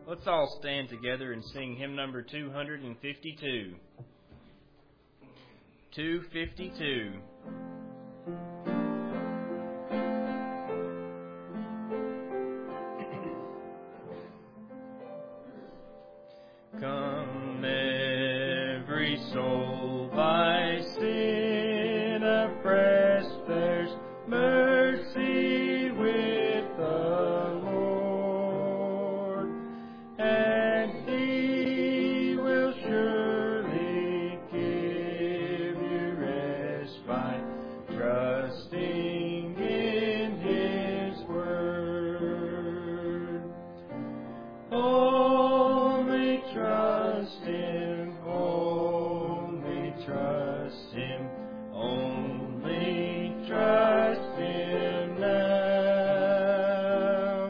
Let's all stand together and sing hymn number 252. 252. Come every soul by sin oppressed, there's mercy with the Lord, and He will surely give you rest by trusting in His word. Only trust Him, only trust Him, only trust Him now.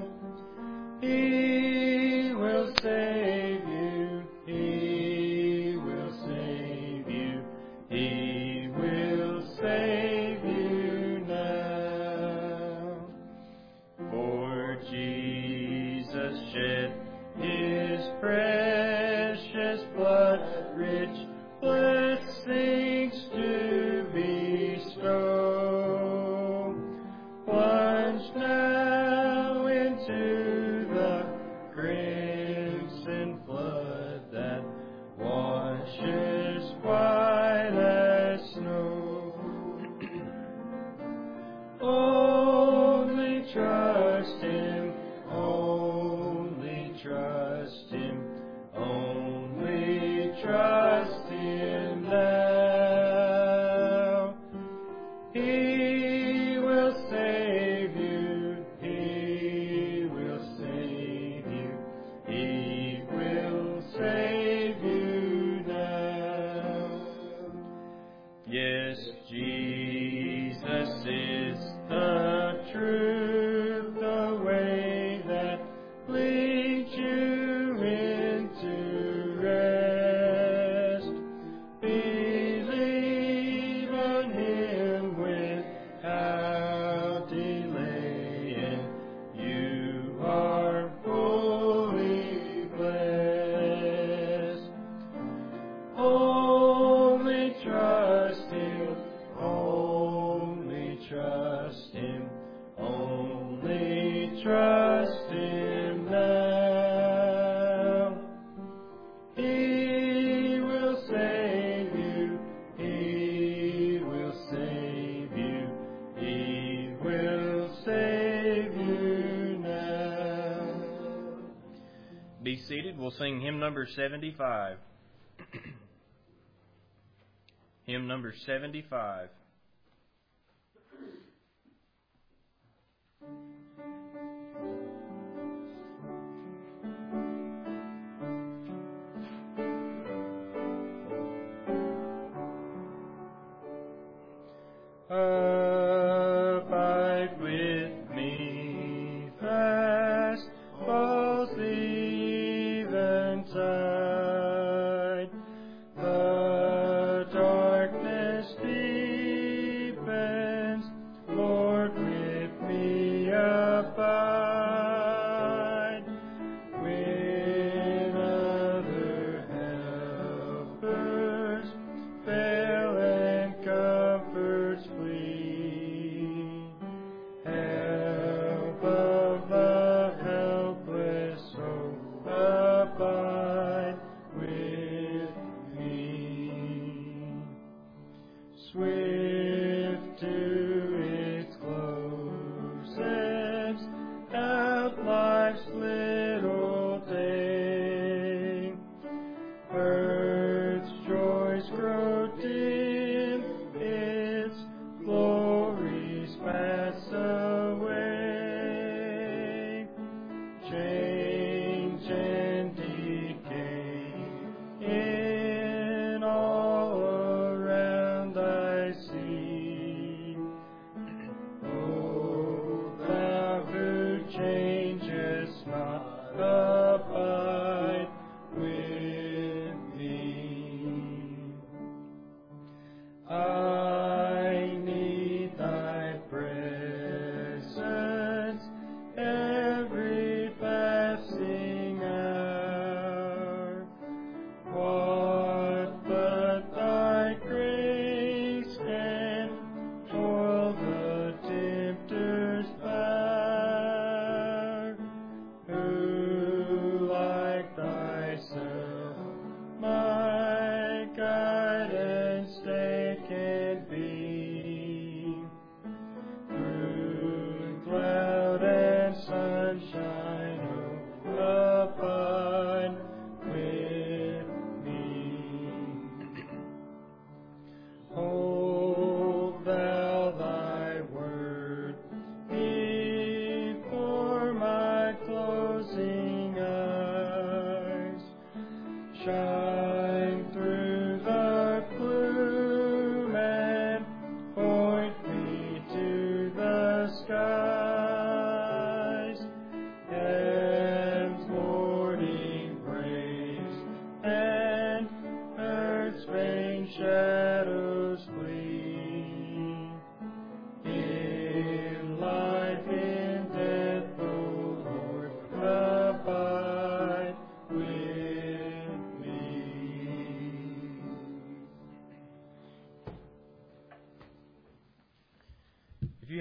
He will save you, He will save you, He will save you now. For Jesus shed His precious blood, rich blessings to bestow. Plunge now into the crimson flood that washes white as snow. Only trust Him, only trust Him, only trust Him now. He will save you, He will save you, He will save you now. Yes, Jesus is the truth, the way that leads you into rest. Believe on Him without delay, and you are fully blessed. Only trust Him, only trust Him, only trust Him now. He will save you, He will save you, He will save you now. Be seated. We'll sing hymn number 75. Hymn number 75. Abide with me fast, falls the eventide. The darkness deepens, Lord, with me abide. When other helpers fail and comforts flee, help of the helpless soul, abide with me. Swift to its close ends, out life's little day. Earth's joys grow dim, its glories pass away. Change and decay in all around I see. O Thou who changest not, abide with me. I need Thy presence every passing hour.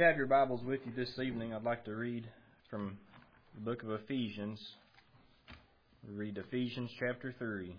have your Bibles with you this evening, I'd like to read from the book of Ephesians. We read Ephesians chapter 3.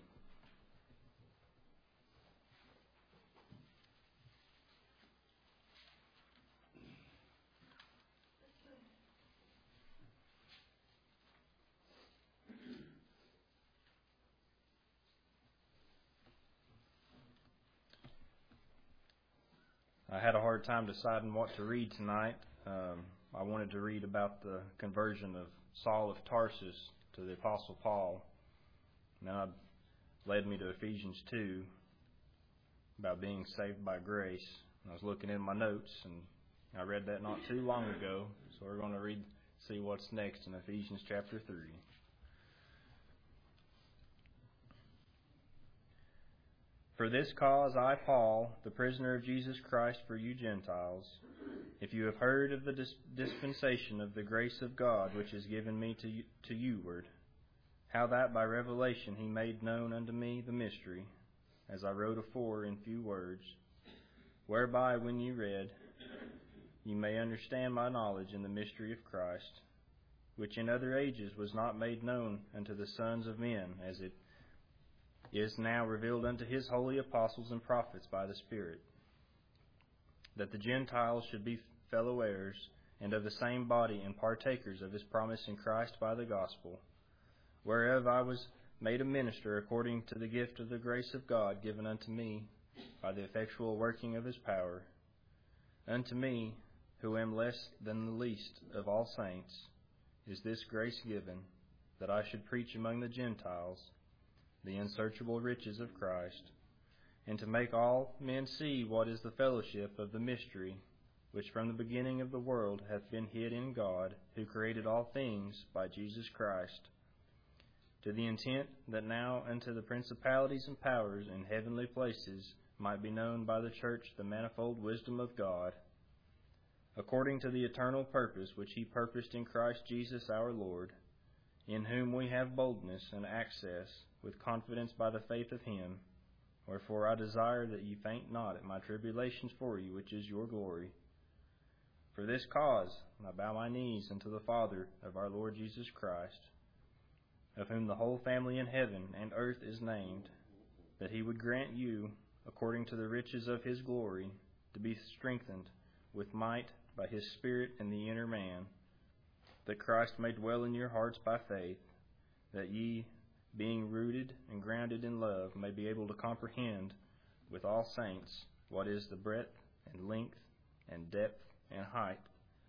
I had a hard time deciding what to read tonight. I wanted to read about the conversion of Saul of Tarsus to the Apostle Paul. Now it led me to Ephesians 2 about being saved by grace. I was looking in my notes and I read that not too long ago. So we're going to see what's next in Ephesians chapter 3. For this cause I, Paul, the prisoner of Jesus Christ for you Gentiles, if you have heard of the dispensation of the grace of God which is given me to youward, how that by revelation he made known unto me the mystery, as I wrote afore in few words, whereby when you read, you may understand my knowledge in the mystery of Christ, which in other ages was not made known unto the sons of men, as it is now revealed unto his holy apostles and prophets by the Spirit, that the Gentiles should be fellow heirs, and of the same body and partakers of his promise in Christ by the gospel, whereof I was made a minister according to the gift of the grace of God given unto me by the effectual working of his power. Unto me, who am less than the least of all saints, is this grace given, that I should preach among the Gentiles the unsearchable riches of Christ, and to make all men see what is the fellowship of the mystery, which from the beginning of the world hath been hid in God, who created all things by Jesus Christ, to the intent that now unto the principalities and powers in heavenly places might be known by the church the manifold wisdom of God, according to the eternal purpose which he purposed in Christ Jesus our Lord, in whom we have boldness and access with confidence by the faith of him. Wherefore I desire that ye faint not at my tribulations for you, which is your glory. For this cause I bow my knees unto the Father of our Lord Jesus Christ, of whom the whole family in heaven and earth is named, that he would grant you, according to the riches of his glory, to be strengthened with might by his Spirit in the inner man, that Christ may dwell in your hearts by faith, that ye, being rooted and grounded in love, may be able to comprehend with all saints what is the breadth and length and depth and height,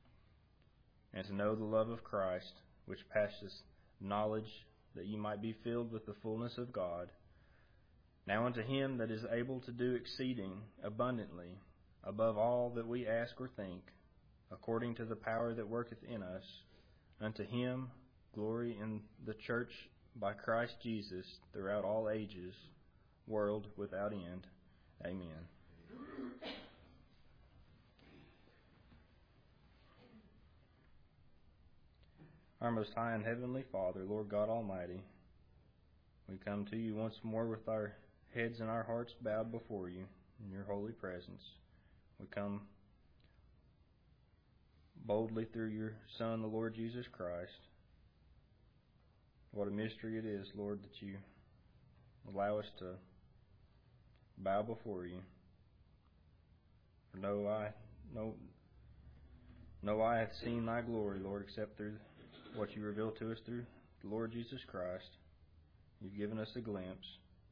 and to know the love of Christ, which passeth knowledge, that ye might be filled with the fullness of God. Now unto him that is able to do exceeding abundantly above all that we ask or think, according to the power that worketh in us, unto him glory in the church by Christ Jesus throughout all ages, world without end. Amen. Our most high and heavenly Father, Lord God Almighty, we come to you once more with our heads and our hearts bowed before you in your holy presence. We come boldly through your Son, the Lord Jesus Christ. What a mystery it is, Lord, that you allow us to bow before you. For no eye hath seen thy glory, Lord, except through what you reveal to us through the Lord Jesus Christ. You've given us a glimpse.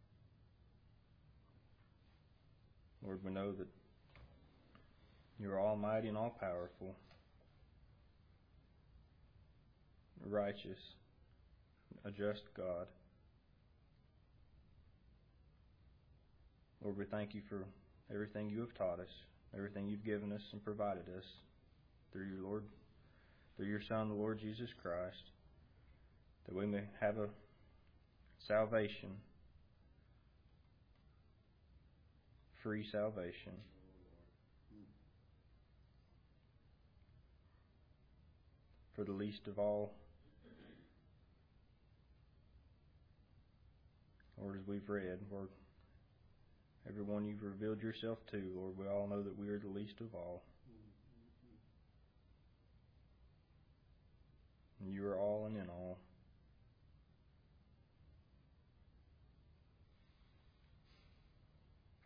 Lord, we know that you are almighty and all-powerful, righteous, a just God. Lord, we thank you for everything you have taught us, everything you've given us and provided us through your Son, the Lord Jesus Christ, that we may have a salvation, free salvation. For the least of all, Lord, as we've read, Lord, everyone you've revealed yourself to, Lord, we all know that we are the least of all.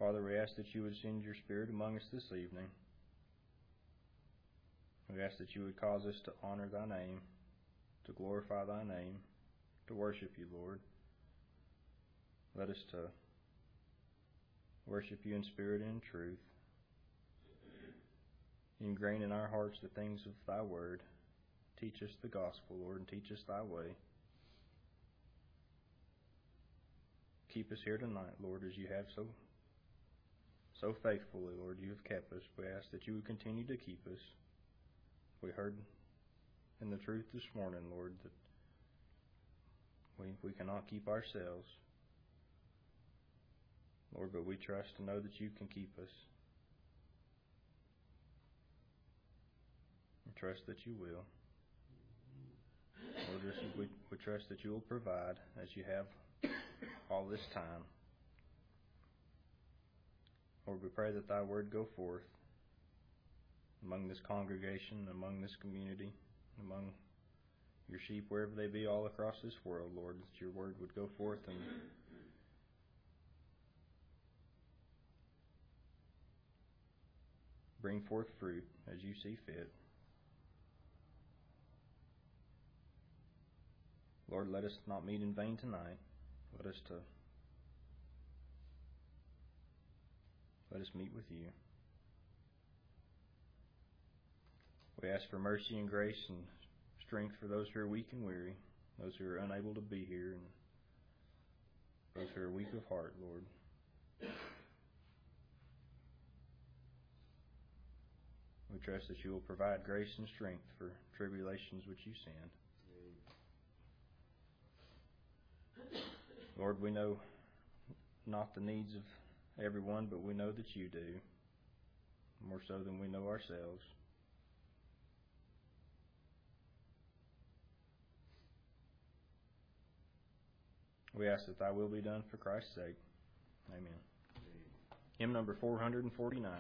Father, we ask that you would send your Spirit among us this evening. We ask that you would cause us to honor thy name, to glorify thy name, to worship you, Lord. Let us to worship you in spirit and in truth. Ingrain in our hearts the things of thy word. Teach us the gospel, Lord, and teach us thy way. Keep us here tonight, Lord, as you have so faithfully, Lord, you have kept us. We ask that you would continue to keep us. We heard in the truth this morning, Lord, that we cannot keep ourselves, Lord, but we trust to know that you can keep us. We trust that you will. Lord, we trust that you will provide as you have all this time. Lord, we pray that thy word go forth among this congregation, among this community, among your sheep, wherever they be all across this world, Lord, that your word would go forth and bring forth fruit as you see fit. Lord, let us not meet in vain tonight. Let us meet with you. We ask for mercy and grace and strength for those who are weak and weary, those who are unable to be here, and those who are weak of heart, Lord. We trust that you will provide grace and strength for tribulations which you send. Lord, we know not the needs of everyone, but we know that you do, more so than we know ourselves. We ask that thy will be done for Christ's sake. Amen. Hymn number 449.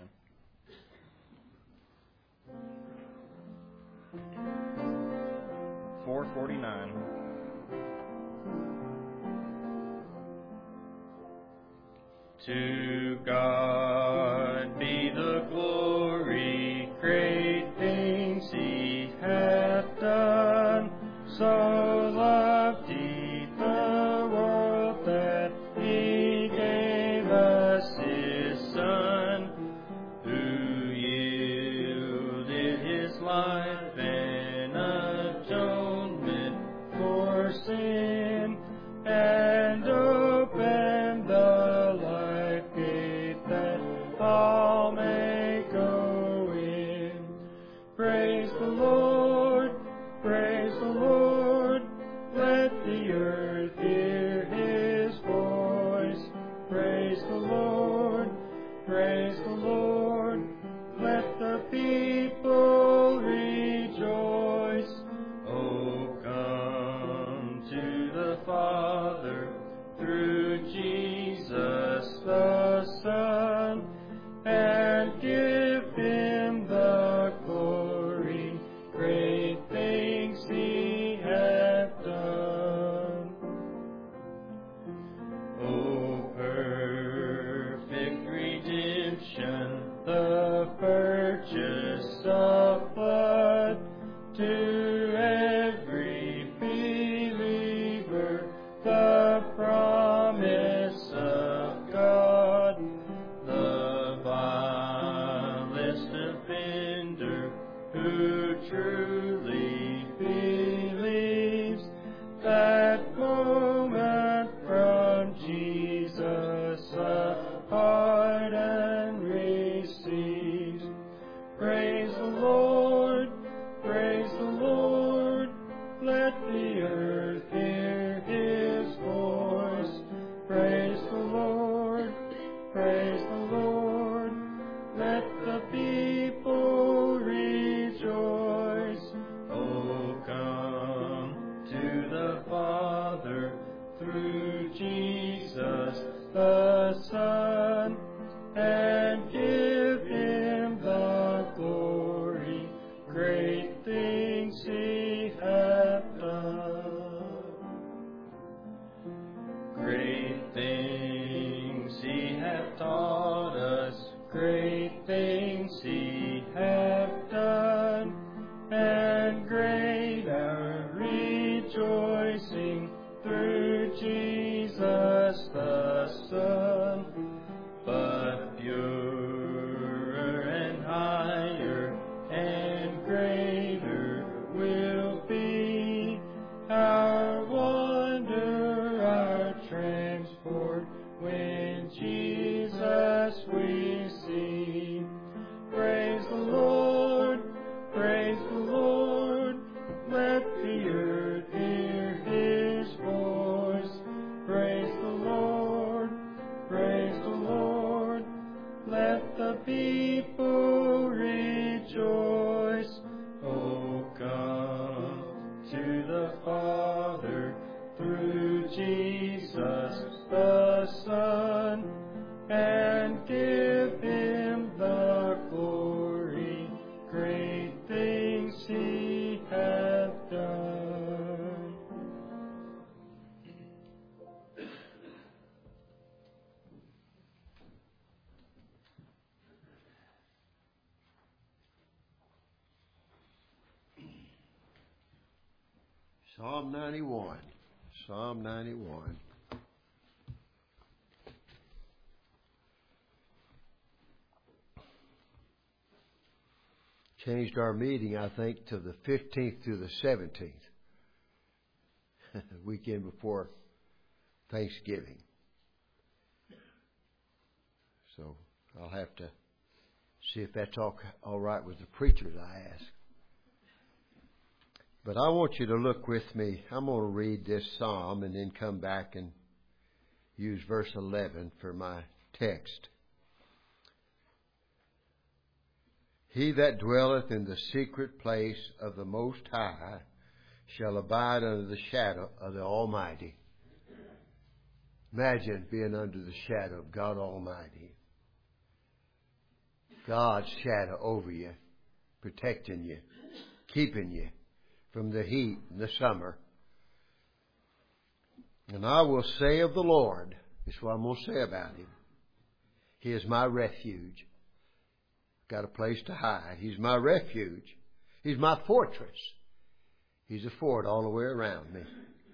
To God be the glory, great things he hath done. So loved he the world that he gave us his Son, who yielded his life an atonement for sin, and opened the life gate that all may go in. Praise the Lord, praise the Lord, let the earth hear his voice. Praise the Lord, let the people rejoice. Oh, come to the Father through Jesus the Son, and give him the glory, great things he hath done. O perfect redemption, the purchase of blood, to every believer the promise of God. The vilest offender who truly believes, that moment from Jesus a pardon receives. Praise the Lord, praise the Lord. rejoicing through Jesus the Son, but purer and higher and greater will be our wonder, our transport, when Jesus we see. Praise the Lord, praise the Lord, let the earth hear His voice. Praise the Lord, let the people rejoice. Oh, come to the Father through Jesus the Son, and give Him the glory, great things He hath done. Psalm 91. Psalm 91. Changed our meeting, I think, to the 15th through the 17th. Weekend before Thanksgiving. So I'll have to see if that's all right with the preachers I ask. But I want you to look with me. I'm going to read this psalm and then come back and use verse 11 for my text. He that dwelleth in the secret place of the Most High shall abide under the shadow of the Almighty. Imagine being under the shadow of God Almighty. God's shadow over you, protecting you, keeping you from the heat in the summer. And I will say of the Lord, this is what I'm going to say about Him. He is my refuge. Got a place to hide. He's my refuge. He's my fortress. He's a fort all the way around me.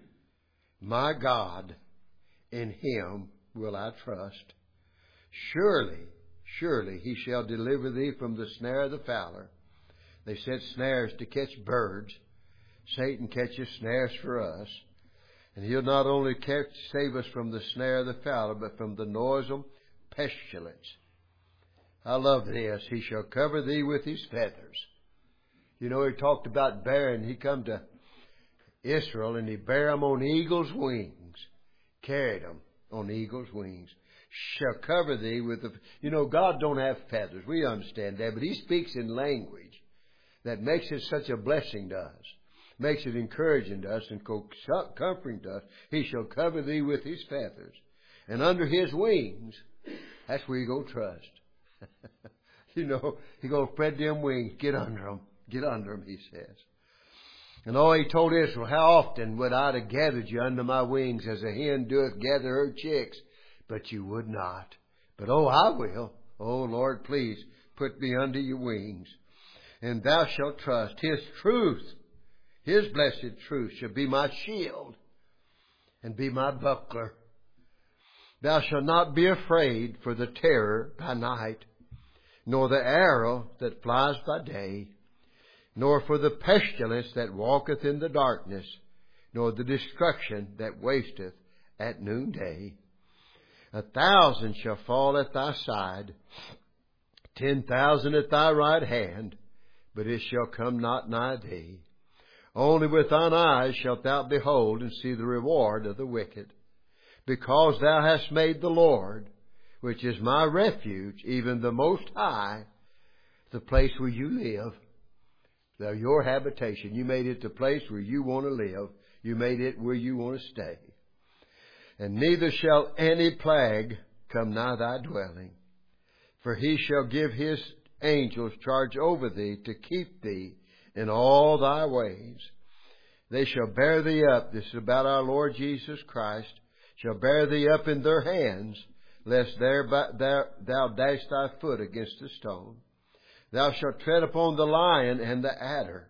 My God, in Him will I trust. Surely, surely He shall deliver thee from the snare of the fowler. They set snares to catch birds. Satan catches snares for us. And He'll not only save us from the snare of the fowler, but from the noisome pestilence. I love this. He shall cover thee with His feathers. You know, He talked about bearing. He come to Israel and He bare them on eagle's wings. Carried them on eagle's wings. Shall cover thee with the... You know, God don't have feathers. We understand that. But He speaks in language that makes it such a blessing to us. Makes it encouraging to us and comforting to us. He shall cover thee with His feathers. And under His wings, that's where you go trust. You know, He going to spread them wings. Get under them. Get under them, He says. And He told Israel, how often would I have gathered you under my wings as a hen doeth gather her chicks? But you would not. But I will. Lord, please put me under your wings. And thou shalt trust. His truth, His blessed truth shall be my shield and be my buckler. Thou shalt not be afraid for the terror by night, nor the arrow that flies by day, nor for the pestilence that walketh in the darkness, nor the destruction that wasteth at noonday. 1,000 shall fall at thy side, 10,000 at thy right hand, but it shall come not nigh thee. Only with thine eyes shalt thou behold and see the reward of the wicked. Because thou hast made the Lord, which is my refuge, even the Most High, the place where you live. Thou your habitation. You made it the place where you want to live. You made it where you want to stay. And neither shall any plague come nigh thy dwelling. For He shall give His angels charge over thee to keep thee in all thy ways. They shall bear thee up. This is about our Lord Jesus Christ. Shall bear thee up in their hands, lest thou dash thy foot against a stone. Thou shalt tread upon the lion and the adder.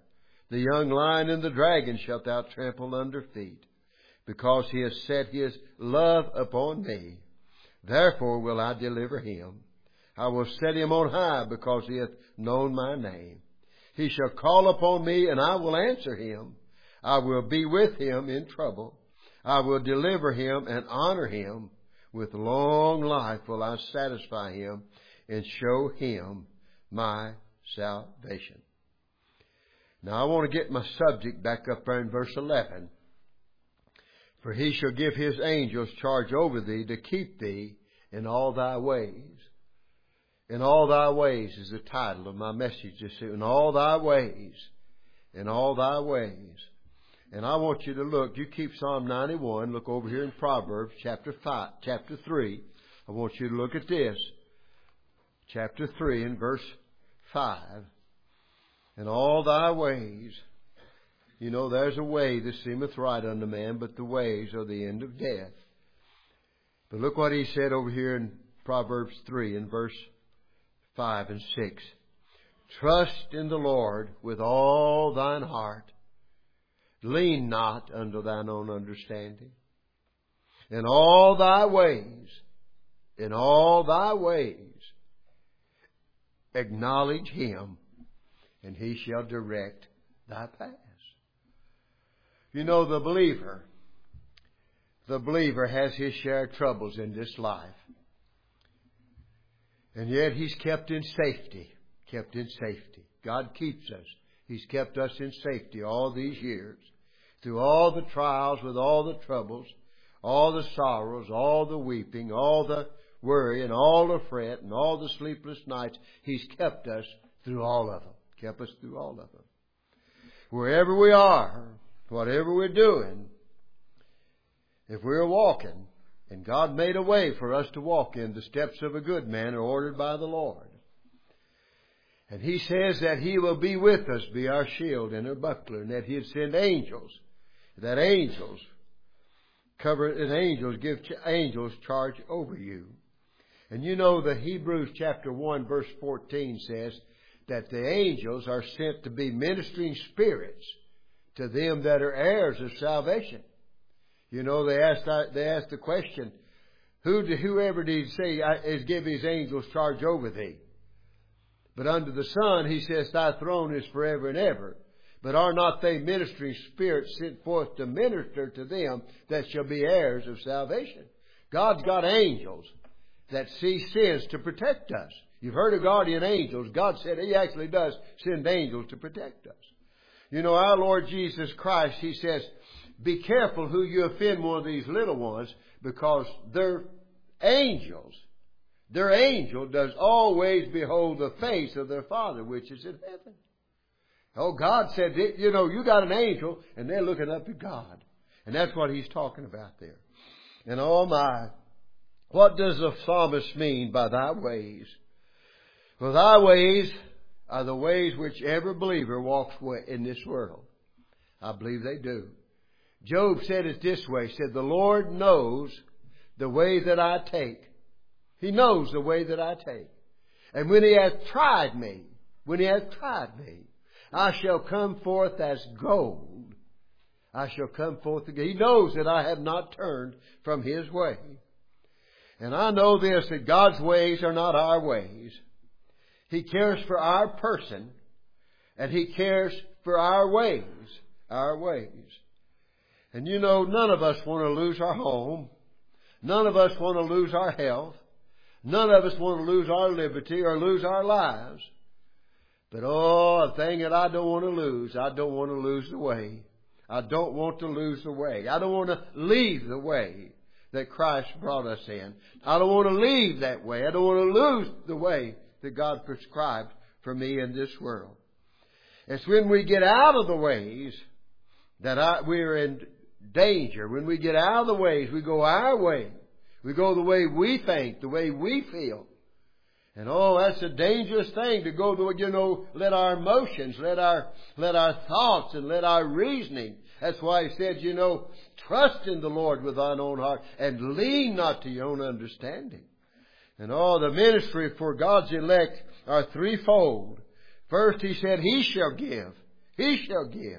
The young lion and the dragon shalt thou trample under feet, because he has set his love upon me. Therefore will I deliver him. I will set him on high, because he hath known my name. He shall call upon me, and I will answer him. I will be with him in trouble. I will deliver him and honor him. With long life will I satisfy him and show him my salvation. Now I want to get my subject back up there in verse 11. For he shall give his angels charge over thee to keep thee in all thy ways. In all thy ways is the title of my message this evening. In all thy ways. In all thy ways. And I want you to look. You keep Psalm 91. Look over here in Proverbs chapter 3. I want you to look at this. Chapter 3 and verse 5. In all thy ways. You know, there's a way that seemeth right unto man, but the ways are the end of death. But look what he said over here in Proverbs 3 in verse 5 and 6. Trust in the Lord with all thine heart. Lean not unto thine own understanding. In all thy ways, acknowledge him, and he shall direct thy paths. You know, the believer has his share of troubles in this life. And yet he's kept in safety. God keeps us. He's kept us in safety all these years. Through all the trials, with all the troubles, all the sorrows, all the weeping, all the worry, and all the fret, and all the sleepless nights, He's kept us through all of them. Wherever we are, whatever we're doing, if we're walking, and God made a way for us to walk in, the steps of a good man are ordered by the Lord. And He says that He will be with us, be our shield and our buckler, and that He'd send angels. That angels give angels charge over you. And you know that Hebrews chapter 1 verse 14 says that the angels are sent to be ministering spirits to them that are heirs of salvation. You know, they asked the question, whoever did He say is give His angels charge over thee? But under the Son, He says, thy throne is forever and ever. But are not they ministering spirits sent forth to minister to them that shall be heirs of salvation? God's got angels that see sins to protect us. You've heard of guardian angels. God said He actually does send angels to protect us. You know, our Lord Jesus Christ, He says, be careful who you offend one of these little ones, because they're angels. Their angel does always behold the face of their Father which is in heaven. Oh, God said, you know, you got an angel, and they're looking up to God. And that's what He's talking about there. And oh my, what does the psalmist mean by thy ways? Well, thy ways are the ways which every believer walks in this world. I believe they do. Job said it this way. He said, the Lord knows the way that I take. He knows the way that I take. And when He hath tried me, I shall come forth as gold. He knows that I have not turned from His way. And I know this, that God's ways are not our ways. He cares for our person, and He cares for our ways. And you know, none of us want to lose our home. None of us want to lose our health. None of us want to lose our liberty or lose our lives. But a thing that I don't want to lose, I don't want to lose the way. I don't want to lose the way. I don't want to leave the way that Christ brought us in. I don't want to leave that way. I don't want to lose the way that God prescribed for me in this world. It's when we get out of the ways that we're in danger. When we get out of the ways, we go our way. We go the way we think, the way we feel. And that's a dangerous thing to go the let our emotions, let our thoughts and let our reasoning. That's why He said, trust in the Lord with thine own heart and lean not to your own understanding. And the ministry for God's elect are threefold. First, He said, He shall give He shall give.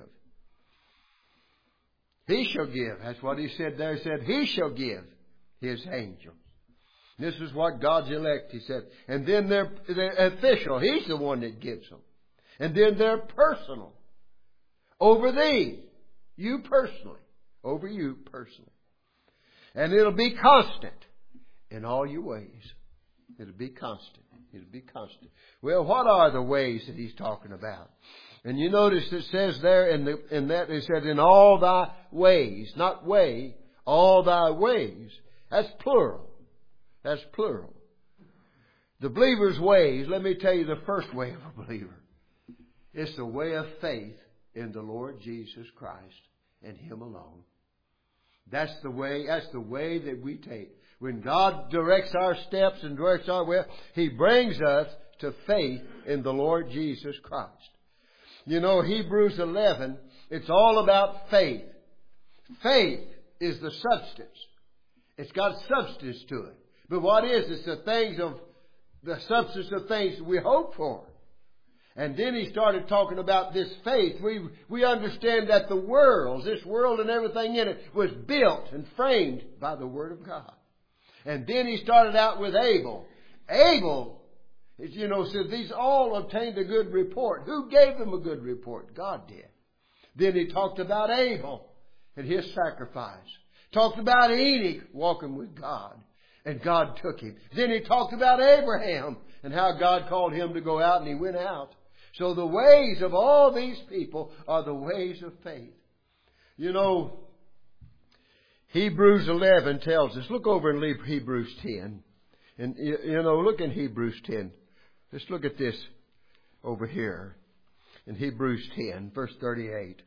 He shall give. That's what He said there. He said, He shall give His angels. This is what God's elect, He said. And then they're official. He's the one that gives them. And then they're personal. Over thee. You personally. Over you personally. And it'll be constant in all your ways. It'll be constant. It'll be constant. Well, what are the ways that He's talking about? And you notice it says there in that it said, in all thy ways. Not way. All thy ways. That's plural. That's plural. The believer's ways, let me tell you the first way of a believer. It's the way of faith in the Lord Jesus Christ and Him alone. That's the way that we take. When God directs our steps and directs our way, He brings us to faith in the Lord Jesus Christ. You know, Hebrews 11, it's all about faith. Faith is the substance. It's got substance to it. But what is? It's the substance of things we hope for. And then he started talking about this faith. We understand that the world, this world and everything in it, was built and framed by the Word of God. And then he started out with Abel. Abel, said these all obtained a good report. Who gave them a good report? God did. Then he talked about Abel and his sacrifice. Talked about Enoch walking with God. And God took him. Then he talked about Abraham and how God called him to go out and he went out. So the ways of all these people are the ways of faith. You know, Hebrews 11 tells us, look over in Hebrews 10. And, look in Hebrews 10. Let's look at this over here in Hebrews 10, verse 38.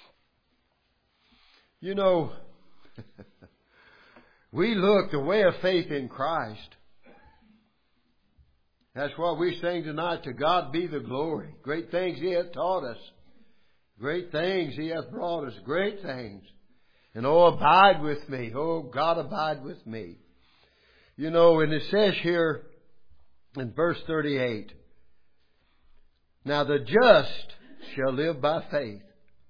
You know, we look the way of faith in Christ. That's what we sing tonight. To God be the glory. Great things He hath taught us. Great things He hath brought us. Great things. And oh, abide with me. Oh, God, abide with me. You know, and it says here in verse 38, now the just shall live by faith.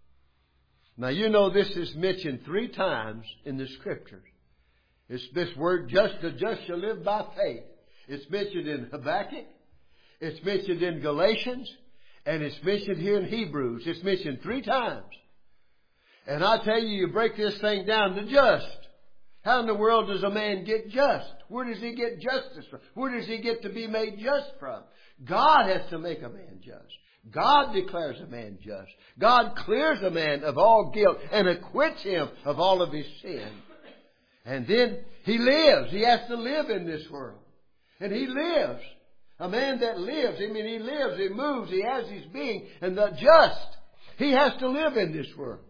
Now you know this is mentioned 3 times in the Scriptures. It's this word, the just shall live by faith. It's mentioned in Habakkuk. It's mentioned in Galatians. And it's mentioned here in Hebrews. It's mentioned 3 times. And I tell you, you break this thing down to just. How in the world does a man get just? Where does he get justice from? Where does he get to be made just from? God has to make a man just. God declares a man just. God clears a man of all guilt and acquits him of all of his sin. And then he lives. He has to live in this world. And he lives. A man that lives, he lives, he moves, he has his being. And the just, he has to live in this world.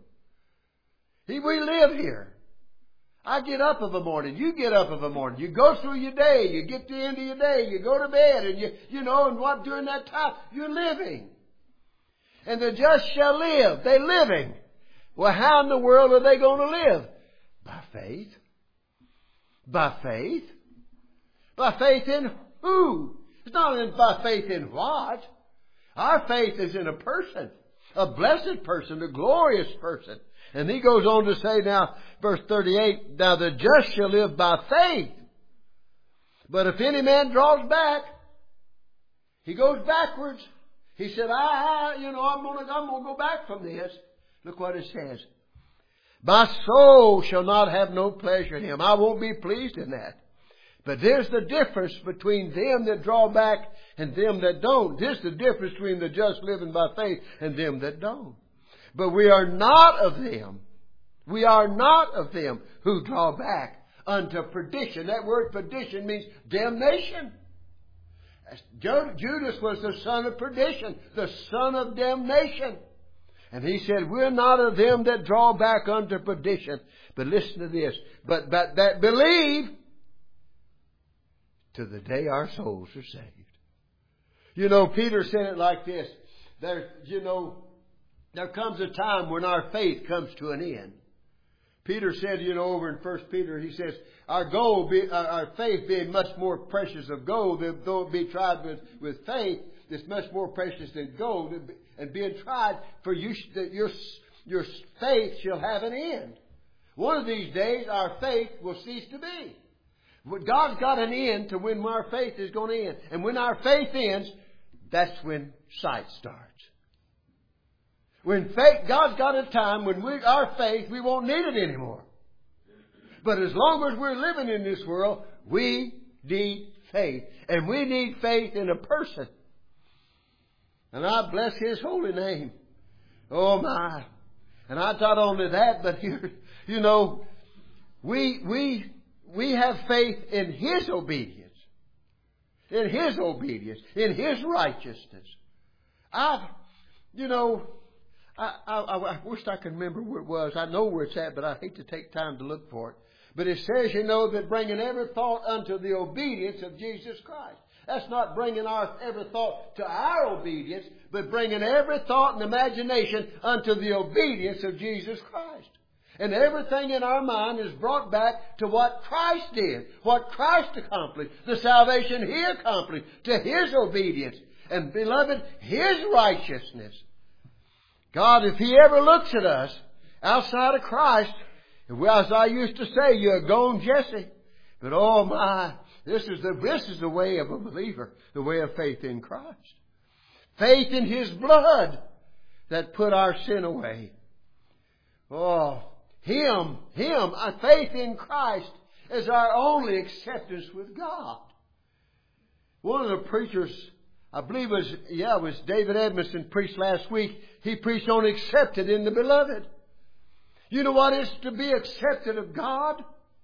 We live here. I get up of a morning. You get up of a morning. You go through your day. You get to the end of your day. You go to bed. And and what during that time? You're living. And the just shall live. They're living. Well, how in the world are they going to live? By faith. By faith. By faith in who? It's not by faith in what? Our faith is in a person. A blessed person. A glorious person. And he goes on to say now, verse 38, now the just shall live by faith. But if any man draws back, he goes backwards. He said, I'm going to go back from this. Look what it says. My soul shall not have no pleasure in him. I won't be pleased in that. But there's the difference between them that draw back and them that don't. There's the difference between the just living by faith and them that don't. But we are not of them. We are not of them who draw back unto perdition. That word perdition means damnation. Judas was the son of perdition, the son of damnation. And he said, we're not of them that draw back unto perdition. But listen to this. But that believe to the day our souls are saved. Peter said it like this. There comes a time when our faith comes to an end. Peter said, over in 1 Peter, he says, our faith being much more precious of gold, though it be tried with faith, it's much more precious than gold. and being tried, for you that your faith shall have an end. One of these days, our faith will cease to be. God's got an end to when our faith is going to end. And when our faith ends, that's when sight starts. When faith, God's got a time when our faith, we won't need it anymore. But as long as we're living in this world, we need faith. And we need faith in a person. And I bless His holy name. Oh my. And I not only that, but here, you know, we have faith in His obedience. In His obedience. In His righteousness. I wish I could remember where it was. I know where it's at, but I hate to take time to look for it. But it says, you know, that bringing every thought unto the obedience of Jesus Christ. That's not bringing every thought to our obedience, but bringing every thought and imagination unto the obedience of Jesus Christ. And everything in our mind is brought back to what Christ did, what Christ accomplished, the salvation He accomplished, to His obedience. And beloved, His righteousness. God, if He ever looks at us outside of Christ, as I used to say, you're gone, Jesse. But oh my, this is the way of a believer, the way of faith in Christ. Faith in His blood that put our sin away. Oh, faith in Christ is our only acceptance with God. One of the preachers, I believe it was David Edmondson preached last week. He preached on accepted in the beloved. You know what is to be accepted of God?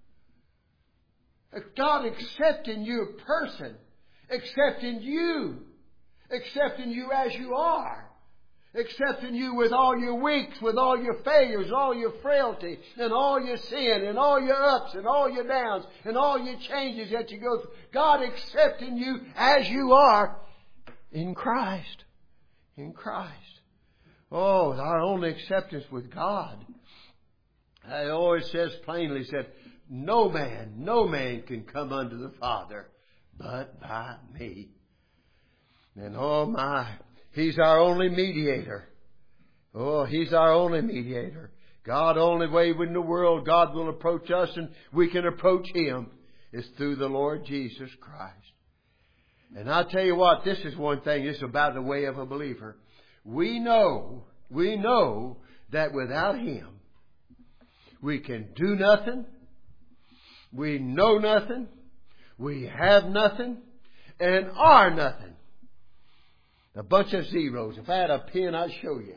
God accepting you a person, accepting you as you are, accepting you with all your weaks, with all your failures, all your frailty, and all your sin, and all your ups, and all your downs, and all your changes that you go through. God accepting you as you are in Christ. In Christ. Oh, our only acceptance with God. It always says plainly, said, no man can come unto the Father but by me. And oh my, He's our only mediator. Oh, He's our only mediator. God, only way in the world God will approach us and we can approach Him is through the Lord Jesus Christ. And I'll tell you what, this is one thing, this is about the way of a believer. We know that without Him, we can do nothing. We know nothing. We have nothing. And are nothing. A bunch of zeros. If I had a pen, I'd show you.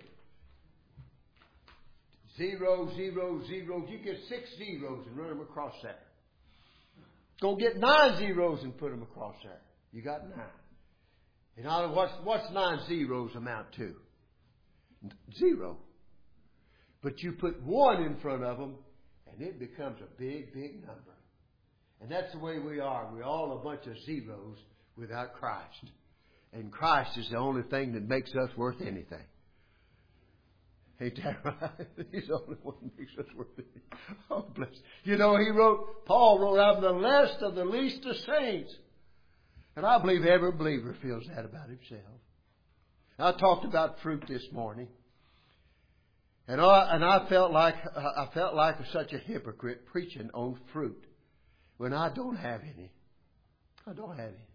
0, 0, 0. You get 6 zeros and run them across there. Go get 9 zeros and put them across there. You got 9. And what's 9 zeros amount to? 0. But you put 1 in front of them, and it becomes a big, big number. And that's the way we are. We're all a bunch of zeros without Christ. And Christ is the only thing that makes us worth anything. Ain't that right? He's the only one that makes us worth anything. Oh, bless. You know, Paul wrote, I'm the last of the least of saints. And I believe every believer feels that about himself. I talked about fruit this morning. And I felt like such a hypocrite preaching on fruit when I don't have any. I don't have any.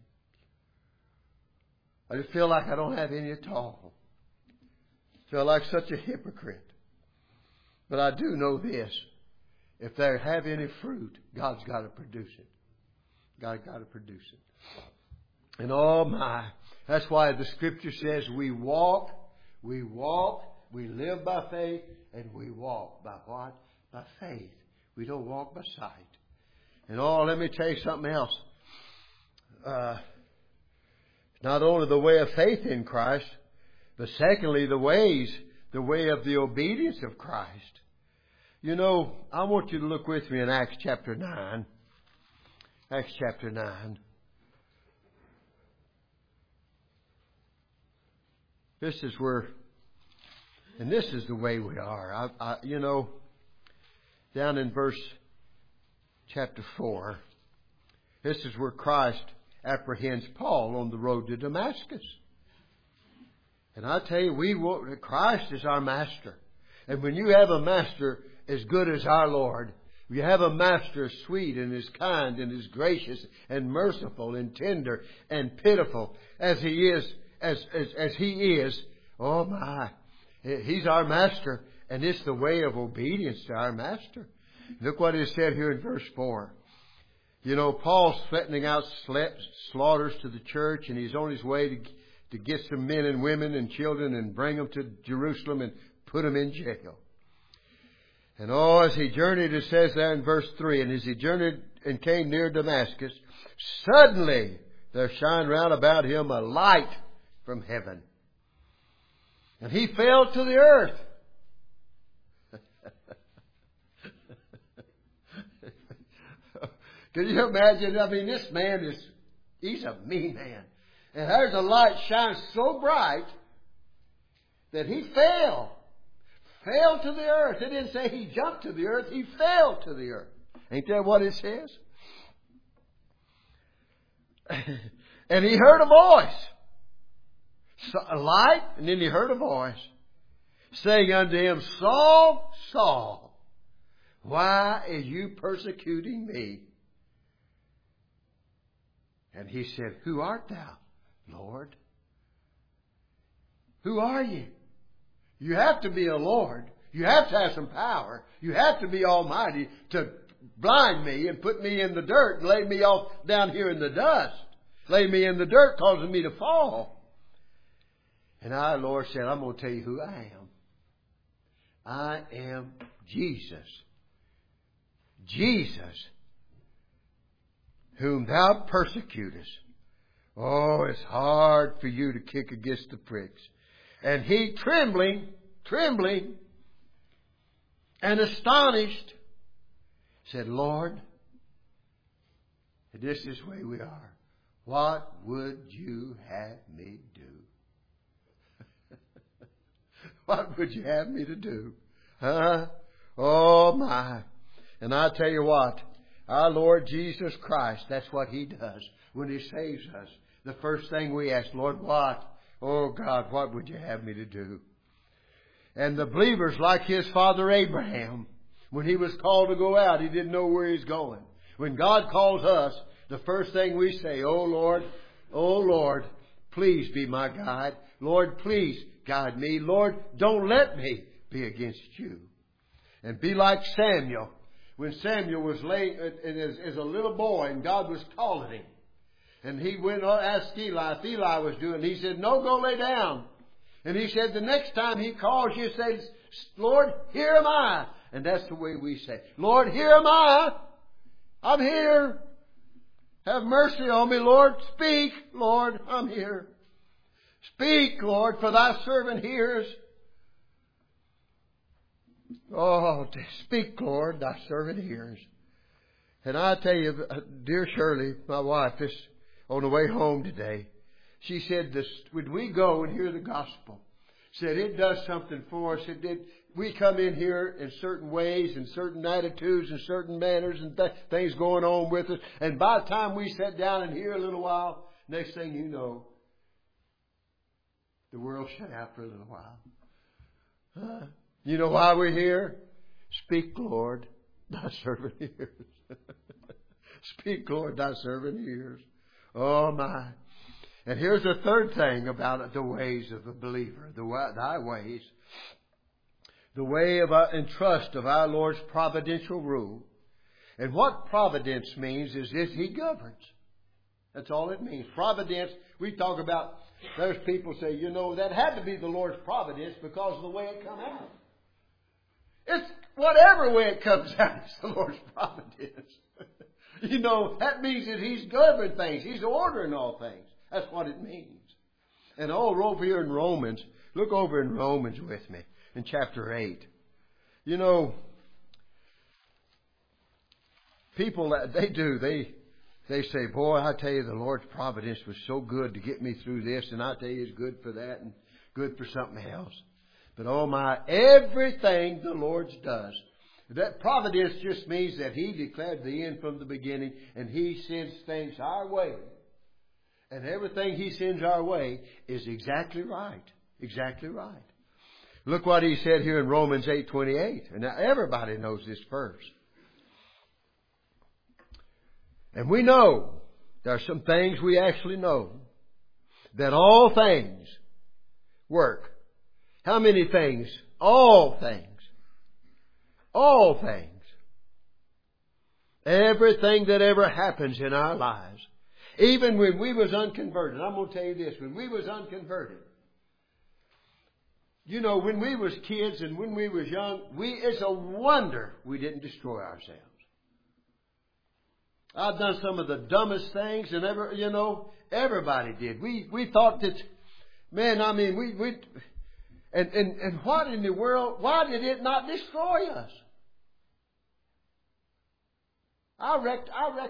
I just feel like I don't have any at all. I feel like such a hypocrite. But I do know this. If they have any fruit, God's got to produce it. God's got to produce it. And oh my, that's why the Scripture says we live by faith, and we walk by what? By faith. We don't walk by sight. And let me tell you something else. Not only the way of faith in Christ, but secondly, the way of the obedience of Christ. You know, I want you to look with me in Acts chapter 9. Acts chapter 9. This is the way we are. Down in verse chapter 4, this is where Christ apprehends Paul on the road to Damascus. And I tell you, Christ is our master. And when you have a master as good as our Lord, you have a master as sweet and as kind and as gracious and merciful and tender and pitiful as He is, as He is. Oh my! He's our master, and it's the way of obedience to our master. Look what is said here in verse 4. You know, Paul's threatening out slaughters to the church, and he's on his way to get some men and women and children and bring them to Jerusalem and put them in jail. And as he journeyed, it says there in verse 3, and as he journeyed and came near Damascus, suddenly there shined round about him a light from heaven. And he fell to the earth. Can you imagine? I mean, this man he's a mean man. And there's a light shines so bright that he fell. Fell to the earth. It didn't say he jumped to the earth. He fell to the earth. Ain't that what it says? And he heard a voice. A light, and then he heard a voice saying unto him, Saul, Saul, why are you persecuting me? And he said, Who art thou, Lord? Who are you? You have to be a Lord. You have to have some power. You have to be almighty to blind me and put me in the dirt and lay me off down here in the dust. Lay me in the dirt, causing me to fall. And I, Lord, said, I'm going to tell you who I am. I am Jesus. Jesus, whom thou persecutest. Oh, it's hard for you to kick against the pricks. And he, trembling, and astonished, said, Lord, this is the way we are. What would you have me do? What would you have me to do? Huh? Oh my. And I tell you what, our Lord Jesus Christ, that's what He does when He saves us. The first thing we ask, Lord, what? Oh God, what would you have me to do? And the believers, like his father Abraham, when he was called to go out, he didn't know where he's going. When God calls us, the first thing we say, oh Lord, please be my guide. Lord, please guide me. Lord, don't let me be against you. And be like Samuel. When Samuel was late as a little boy and God was calling him. And he went and asked Eli if Eli was doing it. He said, no, go lay down. And he said, the next time he calls you, say, Lord, here am I. And that's the way we say, Lord, here am I. I'm here. Have mercy on me, Lord. Speak, Lord, I'm here. Speak, Lord, for thy servant hears. Oh, speak, Lord, thy servant hears. And I tell you, dear Shirley, my wife, is on the way home today. She said, when we go and hear the gospel, said it does something for us. We come in here in certain ways and certain attitudes and certain manners and things going on with us. And by the time we sit down and hear a little while, next thing you know, the world shut out for a little while. You know why we're here? Speak, Lord, thy servant hears. Speak, Lord, thy servant hears. Oh, my. And here's the third thing about the ways of the believer, thy ways. The way of and trust of our Lord's providential rule. And what providence means is this, He governs. That's all it means. Providence, we talk about, there's people say, that had to be the Lord's providence because of the way it come out. It's whatever way it comes out, it's the Lord's providence. That means that He's governing things. He's ordering all things. That's what it means. And over here in Romans, look over in Romans with me, in chapter 8. People, they say, boy, I tell you, the Lord's providence was so good to get me through this, and I tell you, it's good for that and good for something else. But oh my, everything the Lord does. That providence just means that He declared the end from the beginning, and He sends things our way. And everything He sends our way is exactly right. Exactly right. Look what he said here in Romans 8:28. And now everybody knows this verse. And we know, there are some things we actually know, that all things work. How many things? All things. All things. Everything that ever happens in our lives. Even when we was unconverted. I'm going to tell you this. When we was unconverted. You know, when we was kids and when we was young, it's a wonder we didn't destroy ourselves. I've done some of the dumbest things, and everybody did. We thought that, man, I mean, and what in the world? Why did it not destroy us? I wrecked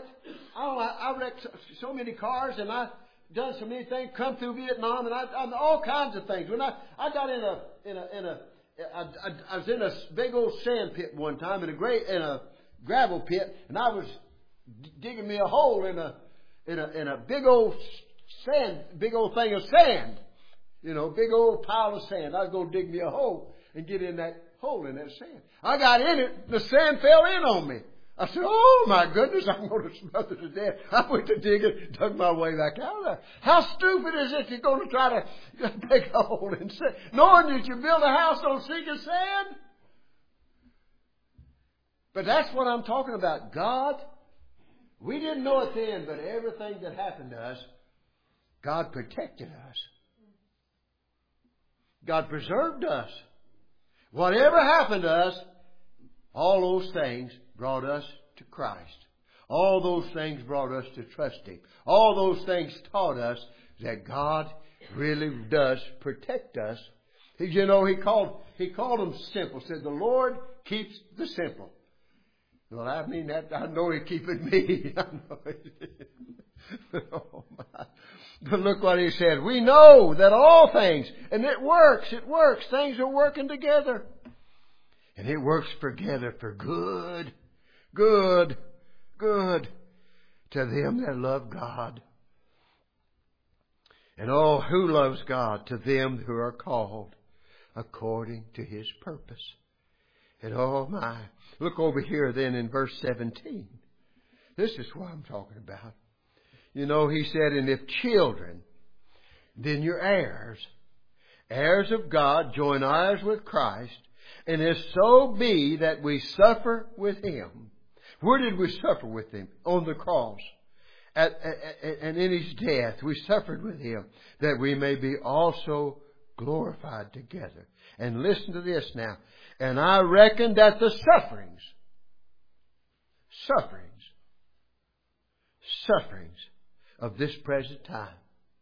so many cars, and I've done so many things. Come through Vietnam, and I've done all kinds of things. When I got I was in a big old sand pit one time, in a gravel pit, and I was digging me a hole in a big old thing of sand. You know, big old pile of sand. I was going to dig me a hole and get in that hole in that sand. I got in it, the sand fell in on me. I said, oh my goodness, I'm going to smother to death. I went to dig it, dug my way back out of there. How stupid is it you're going to try to dig a hole in sand, knowing that you build a house on sinking sand? But that's what I'm talking about. God, we didn't know it then, but everything that happened to us, God protected us. God preserved us. Whatever happened to us, all those things brought us to Christ. All those things brought us to trust Him. All those things taught us that God really does protect us. You know, He called them simple. Said, the Lord keeps the simple. Well, I mean that. I know He's keeping me. I know oh my. But look what He said. We know that all things, and it works. Things are working together. And it works together for good to them that love God. And oh, who loves God? To them who are called according to His purpose. And oh my, look over here then in verse 17. This is what I'm talking about. You know, He said, and if children, then you're heirs. Heirs of God, join heirs with Christ. And if so be that we suffer with Him. Where did we suffer with Him? On the cross. And in His death, we suffered with Him, that we may be also glorified together. And listen to this now. And I reckon that the sufferings of this present time.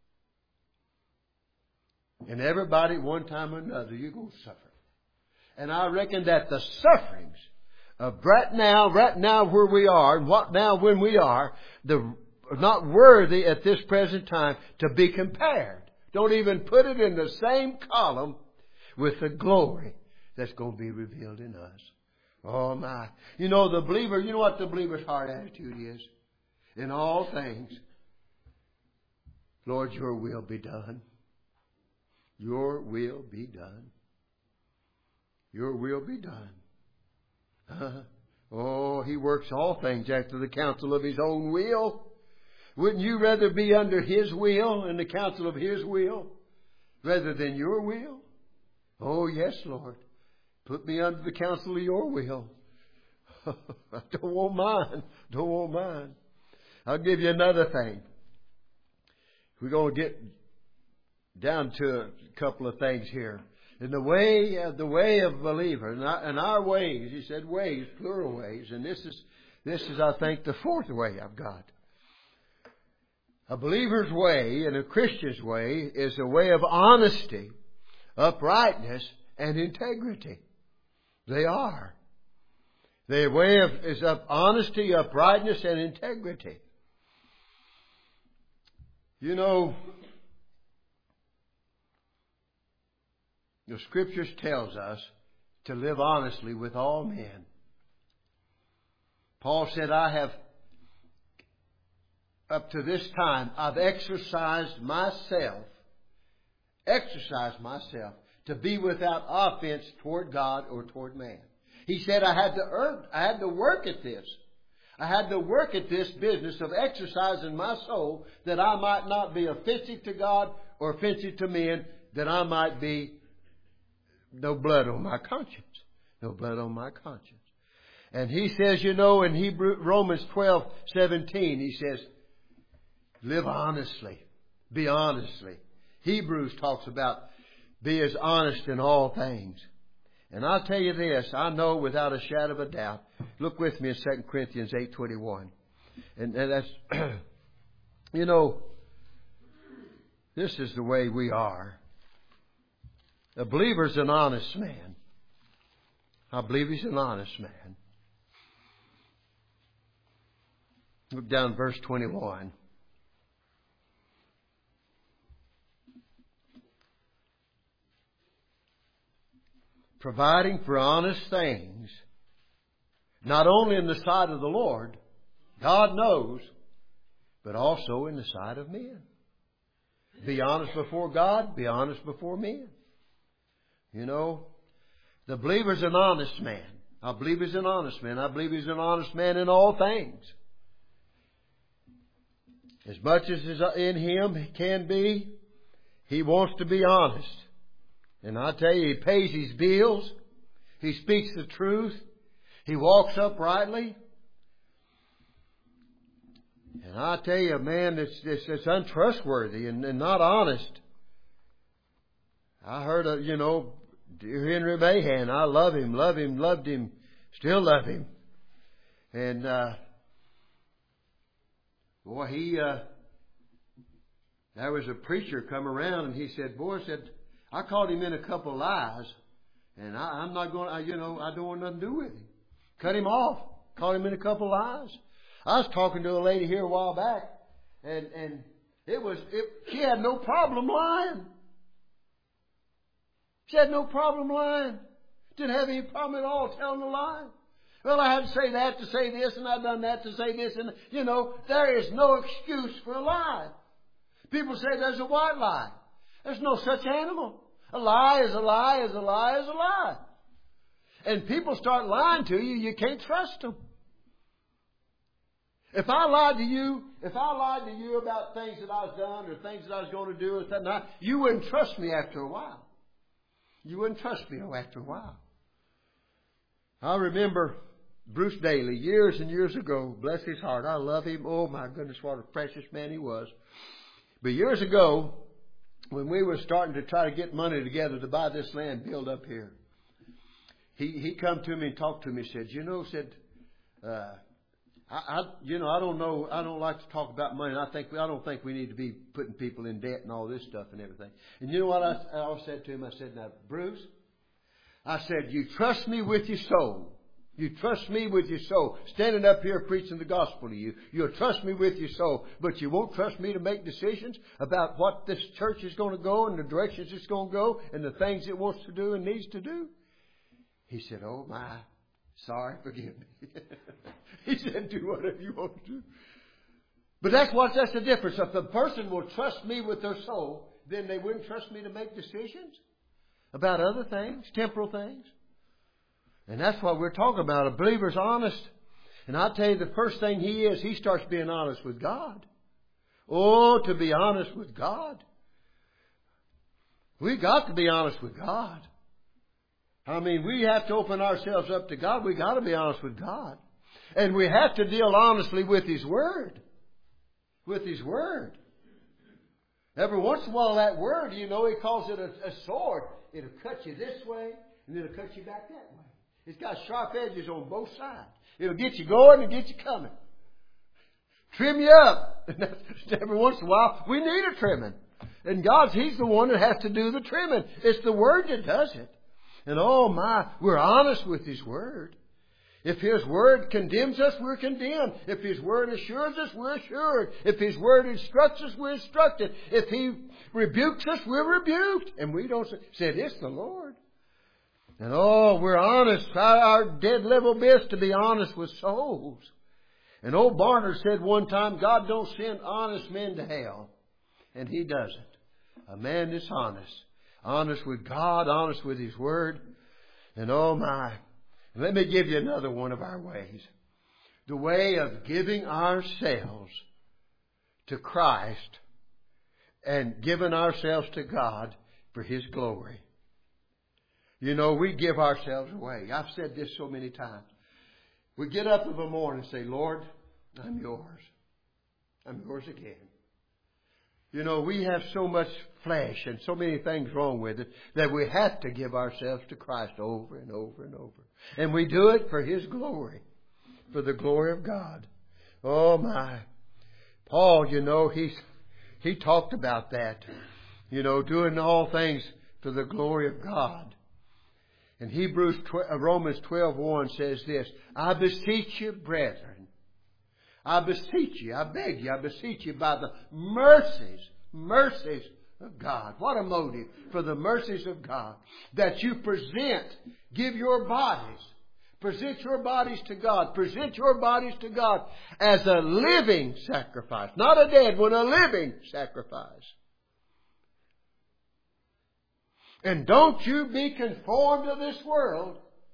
And everybody, one time or another, you're going to suffer. And I reckon that the sufferings of right now where we are, and what now when we are, not worthy at this present time to be compared. Don't even put it in the same column with the glory that's going to be revealed in us. Oh my. You know the believer, you know what the believer's heart attitude is? In all things, Lord, your will be done. Your will be done. Your will be done. Oh, He works all things after the counsel of His own will. Wouldn't you rather be under His will and the counsel of His will rather than your will? Oh, yes, Lord. Put me under the counsel of your will. I don't want mine. Don't want mine. I'll give you another thing. We're going to get down to a couple of things here. In the way of a believer, and our ways, He said ways, plural ways, and this is I think the fourth way I've got. A believer's way and a Christian's way is a way of honesty, uprightness, and integrity. They are. Their way is of honesty, uprightness, and integrity. You know, the Scriptures tells us to live honestly with all men. Paul said, up to this time, I've exercised myself exercise myself to be without offense toward God or toward man. He said I had to work at this. I had to work at this business of exercising my soul that I might not be offensive to God or offensive to men, that I might be no blood on my conscience. No blood on my conscience. And he says, in Romans 12:17, he says, live honestly. Be honestly. Hebrews talks about be as honest in all things. And I'll tell you this, I know without a shadow of a doubt. Look with me in 2 Corinthians 8:21. And that's, this is the way we are. A believer's an honest man. I believe he's an honest man. Look down verse 21. Providing for honest things, not only in the sight of the Lord, God knows, but also in the sight of men. Be honest before God, be honest before men. The believer's an honest man. I believe he's an honest man. I believe he's an honest man in all things. As much as is in him can be, he wants to be honest. And I tell you, he pays his bills. He speaks the truth. He walks uprightly. And I tell you, man, it's untrustworthy and not honest. I heard of, dear Henry Mahan. I loved him, still love him. And, there was a preacher come around and he said, I caught him in a couple of lies, and I'm not going. I don't want nothing to do with him. Cut him off. Caught him in a couple of lies. I was talking to a lady here a while back, and she had no problem lying. She had no problem lying. Didn't have any problem at all telling a lie. Well, I had to say that to say this, and I've done that to say this, and there is no excuse for a lie. People say there's a white lie. There's no such animal. A lie is a lie is a lie is a lie. And people start lying to you, you can't trust them. If I lied to you about things that I was done or things that I was going to do or something, you wouldn't trust me after a while. You wouldn't trust me after a while. I remember Bruce Daly years and years ago. Bless his heart. I love him. Oh my goodness, what a precious man he was. But years ago, when we were starting to try to get money together to buy this land built up here, he come to me and talked to me. Said, I don't know. I don't like to talk about money. I don't think we need to be putting people in debt and all this stuff and everything. And you know what I said to him? I said, now, Bruce, I said, you trust me with your soul. You trust me with your soul. Standing up here preaching the gospel to you. You'll trust me with your soul. But you won't trust me to make decisions about what this church is going to go and the directions it's going to go and the things it wants to do and needs to do. He said, oh my, sorry, forgive me. He said, do whatever you want to do. But that's the difference. If the person will trust me with their soul, then they wouldn't trust me to make decisions about other things, temporal things. And that's what we're talking about. A believer's honest. And I'll tell you, the first thing he starts being honest with God. Oh, to be honest with God. We got to be honest with God. I mean, we have to open ourselves up to God. We got to be honest with God. And we have to deal honestly with His Word. With His Word. Every once in a while, that Word, He calls it a sword. It'll cut you this way, and it'll cut you back that way. It's got sharp edges on both sides. It'll get you going and get you coming. Trim you up. Every once in a while, we need a trimming. And He's the one that has to do the trimming. It's the Word that does it. And oh my, we're honest with His Word. If His Word condemns us, we're condemned. If His Word assures us, we're assured. If His Word instructs us, we're instructed. If He rebukes us, we're rebuked. And we don't say, it's the Lord. And oh, we're honest. Our dead level best to be honest with souls. And old Barner said one time, God don't send honest men to hell. And He doesn't. A man that's honest. Honest with God, honest with His Word. And oh my, let me give you another one of our ways. The way of giving ourselves to Christ and giving ourselves to God for His glory. You know, we give ourselves away. I've said this so many times. We get up in the morning and say, Lord, I'm yours. I'm yours again. You know, we have so much flesh and so many things wrong with it that we have to give ourselves to Christ over and over and over. And we do it for His glory, for the glory of God. Oh my. Paul, you know, he talked about that. You know, doing all things to the glory of God. And Romans 12:1 says this, I beseech you, brethren. I beseech you, I beg you, I beseech you by the mercies of God. What a motive for the mercies of God. That you present your bodies to God. Present your bodies to God as a living sacrifice. Not a dead one, a living sacrifice. And don't you be conformed to this world,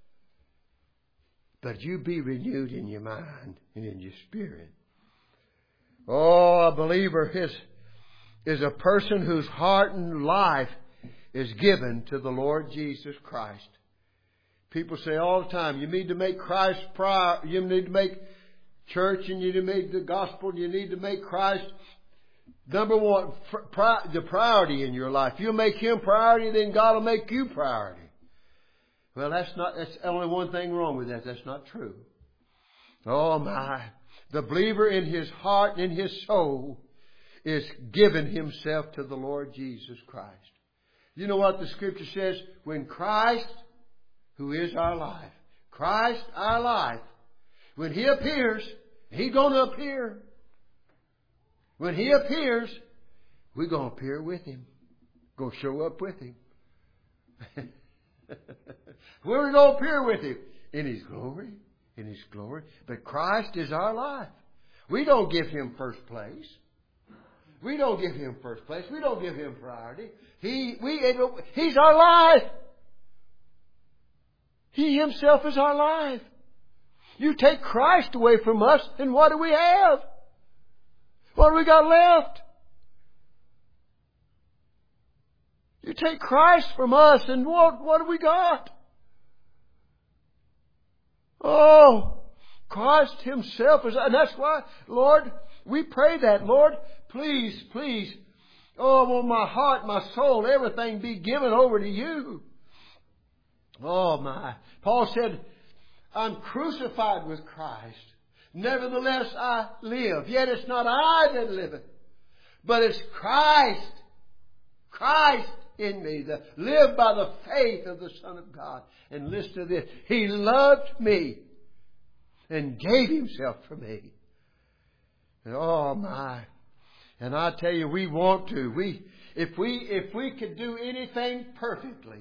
but you be renewed in your mind and in your spirit. Oh, a believer is a person whose heart and life is given to the Lord Jesus Christ. People say all the time, you need to make Christ priority. You need to make church and you need to make the gospel. You need to make Christ number one, the priority in your life. You make Him priority, then God will make you priority. Well, that's only one thing wrong with that. That's not true. Oh my. The believer in his heart and in his soul is giving himself to the Lord Jesus Christ. You know what the Scripture says? When Christ, who is our life, Christ, our life, when He appears, He's going to appear. When He appears, we're going to appear with Him. Going to show up with Him. Where are we going to appear with Him? In His glory. In His glory. But Christ is our life. We don't give Him first place. We don't give Him first place. We don't give Him priority. He's our life. He Himself is our life. You take Christ away from us, and what do we have? What do we got left? You take Christ from us, and what do we got? Oh, Christ Himself is, and that's why, Lord, we pray that, Lord, please, please, oh, will my heart, my soul, everything be given over to You. Oh my. Paul said, I'm crucified with Christ. Nevertheless I live. Yet it's not I that liveth, but it's Christ. Christ in me. Live by the faith of the Son of God. And listen to this. He loved me and gave Himself for me. And oh my. And I tell you, we want to. If we could do anything perfectly,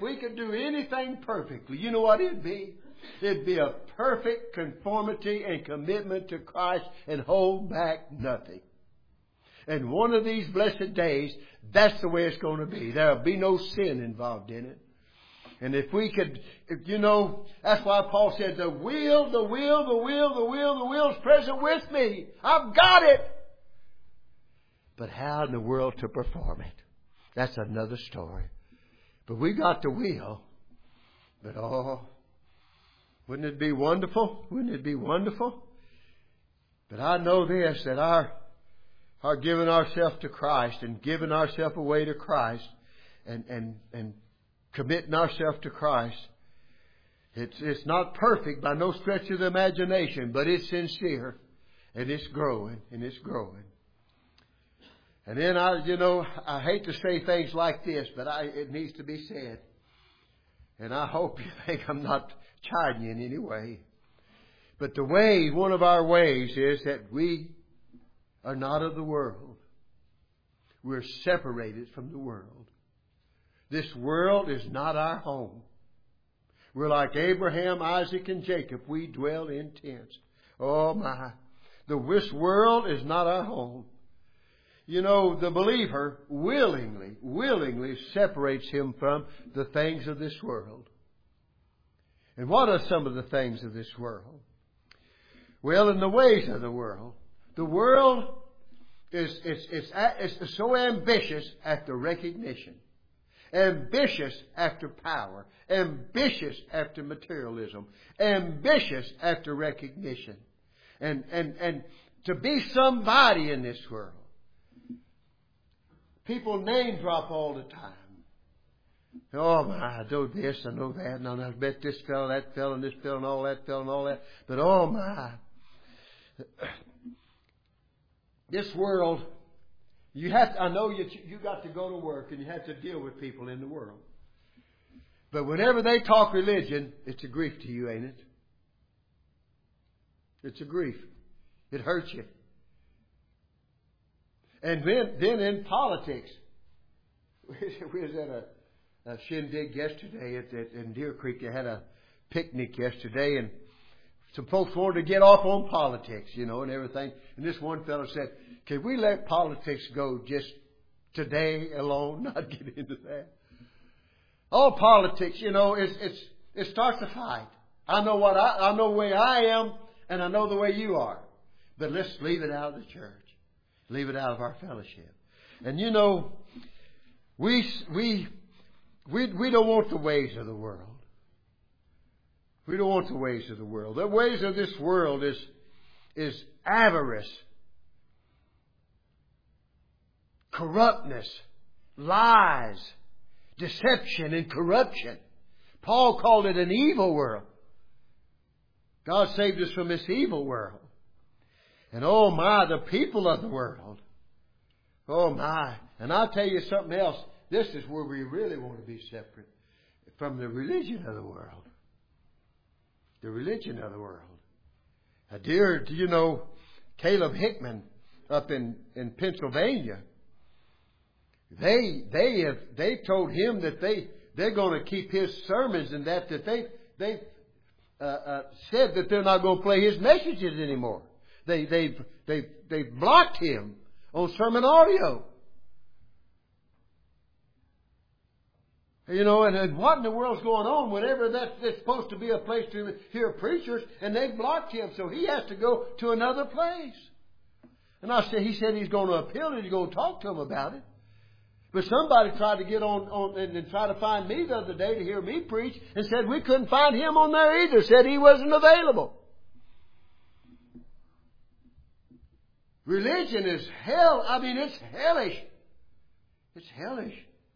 you know what it'd be? It'd be a perfect conformity and commitment to Christ and hold back nothing. And one of these blessed days, that's the way it's going to be. There'll be no sin involved in it. And if we could, that's why Paul said, the will is present with me. I've got it. But how in the world to perform it? That's another story. But we got the will. But wouldn't it be wonderful? Wouldn't it be wonderful? But I know this, that our giving ourselves to Christ and giving ourselves away to Christ and committing ourselves to Christ, it's not perfect by no stretch of the imagination, but it's sincere and it's growing and it's growing. And then I hate to say things like this, but it needs to be said. And I hope you think I'm not chiding you in any way. But one of our ways is that we are not of the world. We're separated from the world. This world is not our home. We're like Abraham, Isaac, and Jacob. We dwell in tents. Oh my. This world is not our home. You know, the believer willingly separates him from the things of this world. And what are some of the things of this world? Well, in the ways of the world is so ambitious after recognition, ambitious after power, ambitious after materialism, ambitious after recognition, and to be somebody in this world. People name drop all the time. Oh my, I know this, I know that, and I bet this fellow, that fellow, and this fellow, and all that fellow, and all that. But oh my, this world, I know you got to go to work and you have to deal with people in the world. But whenever they talk religion, it's a grief to you, ain't it? It's a grief. It hurts you. And then in politics, we was at a shindig yesterday in Deer Creek. They had a picnic yesterday, and some folks wanted to get off on politics, and everything. And this one fellow said, "Can we let politics go just today alone, not get into that?" All politics, it starts a fight. I know the way I am, and I know the way you are. But let's leave it out of the church. Leave it out of our fellowship. And we don't want the ways of the world. We don't want the ways of the world. The ways of this world is avarice, corruptness, lies, deception, and corruption. Paul called it an evil world. God saved us from this evil world. And oh my, the people of the world. Oh my. And I'll tell you something else. This is where we really want to be separate from the religion of the world. The religion of the world. Dear, do you know Caleb Hickman up in Pennsylvania? They told him that they're going to keep his sermons and that they said that they're not going to play his messages anymore. They've blocked him on sermon audio. And what in the world's going on whenever that's supposed to be a place to hear preachers, and they've blocked him, so he has to go to another place. And he said he's going to appeal it, he's going to talk to them about it. But somebody tried to get on and try to find me the other day to hear me preach, and said we couldn't find him on there either, said he wasn't available. Religion is hell. I mean, it's hellish. It's hellish.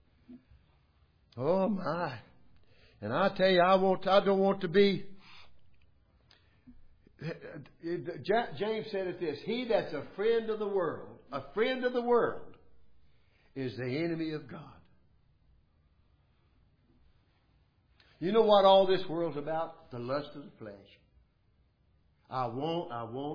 Oh my. And I tell you, I don't want to be. James said it this: he that's a friend of the world, is the enemy of God. You know what all this world's about? The lust of the flesh. I want.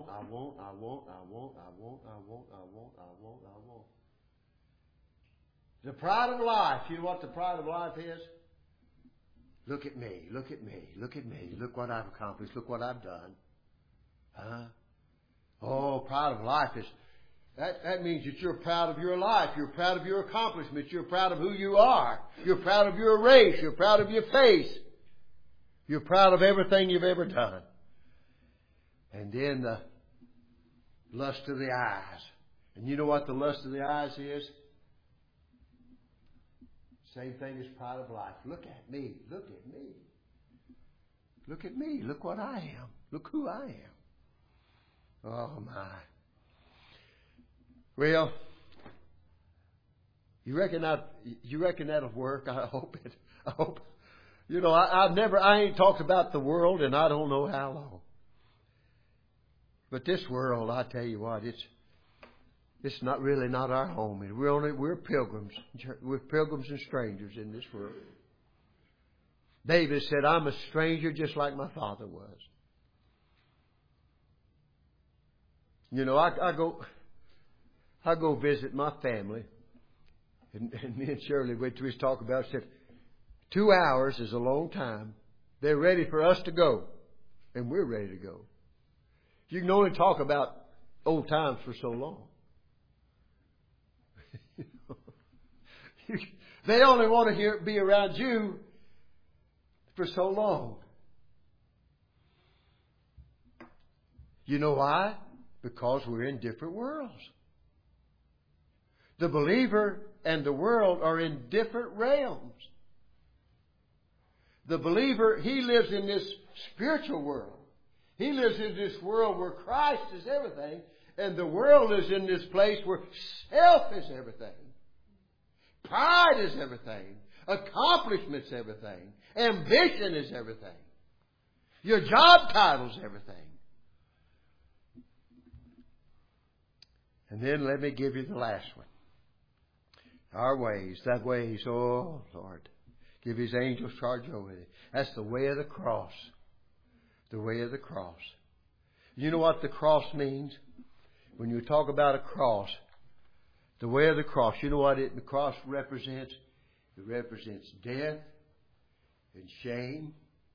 The pride of life. You know what the pride of life is? Look at me. Look what I've accomplished. Look what I've done. Huh? Oh, pride of life is... That means that you're proud of your life. You're proud of your accomplishments. You're proud of who you are. You're proud of your race. You're proud of your face. You're proud of everything you've ever done. And then the lust of the eyes. And you know what the lust of the eyes is? Same thing as pride of life. Look at me. Look at me. Look at me. Look what I am. Look who I am. Oh my. Well, you reckon that'll work? I hope it. I hope. I ain't talked about the world in I don't know how long. But this world, I tell you what, it's not our home. We're pilgrims. We're pilgrims and strangers in this world. David said, I'm a stranger just like my father was. I go visit my family, and me and Shirley went to his talk about it. Said 2 hours is a long time. They're ready for us to go, and we're ready to go. You can only talk about old times for so long. They only want to be around you for so long. You know why? Because we're in different worlds. The believer and the world are in different realms. The believer, he lives in this spiritual world. He lives in this world where Christ is everything, and the world is in this place where self is everything. Pride is everything. Accomplishment's everything. Ambition is everything. Your job title's everything. And then let me give you the last one. Our ways, that ways, oh Lord, give His angels charge over it. That's the way of the cross. The way of the cross. You know what the cross means? When you talk about a cross, the way of the cross, you know what the cross represents? It represents death and shame.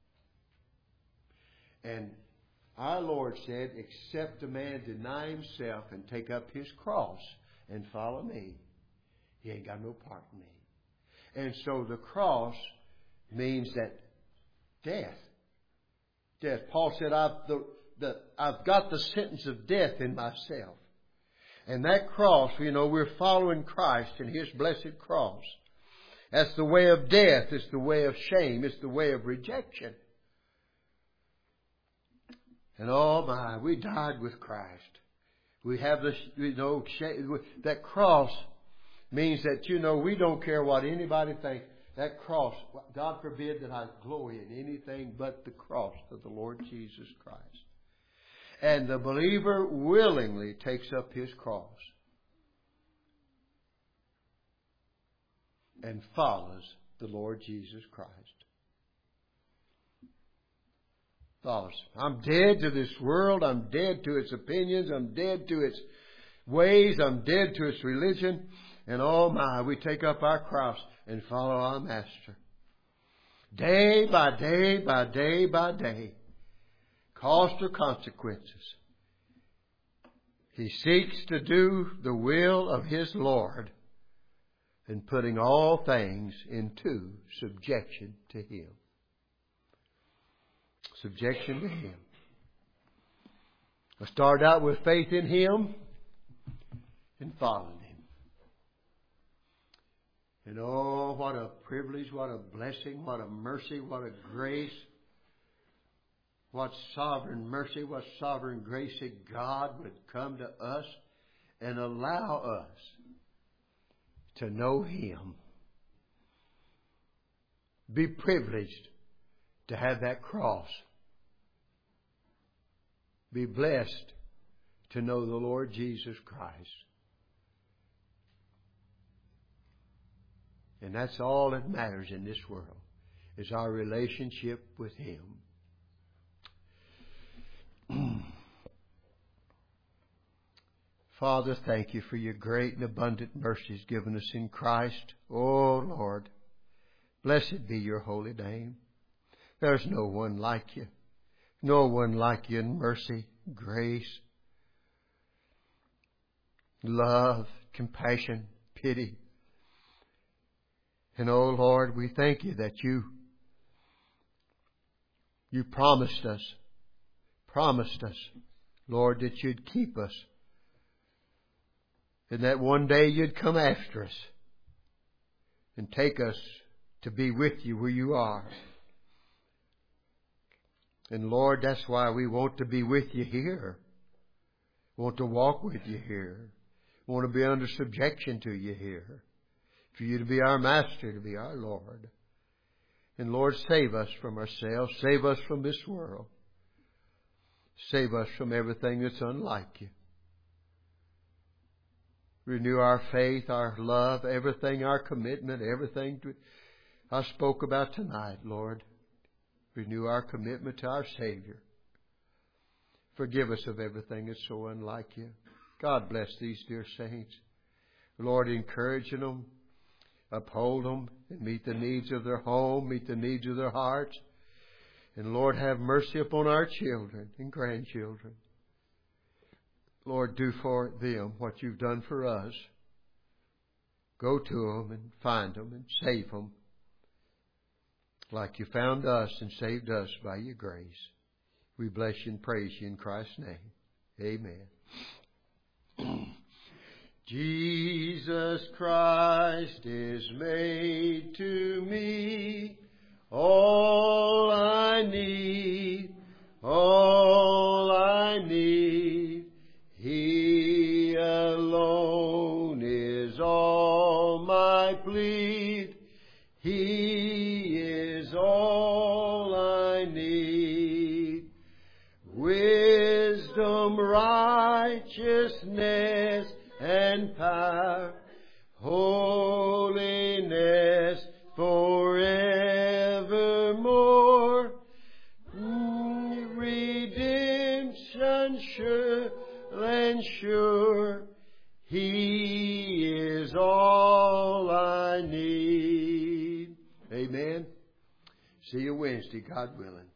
And our Lord said, except a man deny himself and take up his cross and follow me, he ain't got no part in me. And so the cross means that death. Death. Paul said, I've got the sentence of death in myself. And that cross, you know, we're following Christ and His blessed cross. That's the way of death. It's the way of shame. It's the way of rejection. And oh my, we died with Christ. We have this, you know, that cross means that, you know, we don't care what anybody thinks. That cross, God forbid that I glory in anything but the cross of the Lord Jesus Christ. And the believer willingly takes up his cross and follows the Lord Jesus Christ. Follows. I'm dead to this world. I'm dead to its opinions. I'm dead to its ways. I'm dead to its religion. And oh my, we take up our cross and follow our Master. Day by day by day by day. Cost or consequences. He seeks to do the will of His Lord and putting all things into subjection to Him. Subjection to Him. I start out with faith in Him and following Him. And oh, what a privilege, what a blessing, what a mercy, what a grace. What sovereign mercy, what sovereign grace that God would come to us and allow us to know Him. Be privileged to have that cross. Be blessed to know the Lord Jesus Christ. And that's all that matters in this world, is our relationship with Him. Father, thank You for Your great and abundant mercies given us in Christ. Oh, Lord, blessed be Your holy name. There's no one like You. No one like You in mercy, grace, love, compassion, pity. And oh, Lord, we thank You that You promised us, Lord, that You'd keep us. And that one day You'd come after us and take us to be with You where You are. And Lord, that's why we want to be with You here. Want to walk with You here. Want to be under subjection to You here. For You to be our Master, to be our Lord. And Lord, save us from ourselves. Save us from this world. Save us from everything that's unlike You. Renew our faith, our love, everything, our commitment, everything I spoke about tonight, Lord. Renew our commitment to our Savior. Forgive us of everything that's so unlike You. God bless these dear saints. Lord, encourage them, uphold them, and meet the needs of their home, meet the needs of their hearts. And Lord, have mercy upon our children and grandchildren. Lord, do for them what You've done for us. Go to them and find them and save them like you found us and saved us by your grace. We bless you and praise you in Christ's name. Amen. Jesus Christ is made to me all I need, all I need. He alone is all my plea. He is all I need. Wisdom, righteousness, and power, holiness forevermore. Redemption sure and sure. He is all I need. Amen. See you Wednesday, God willing.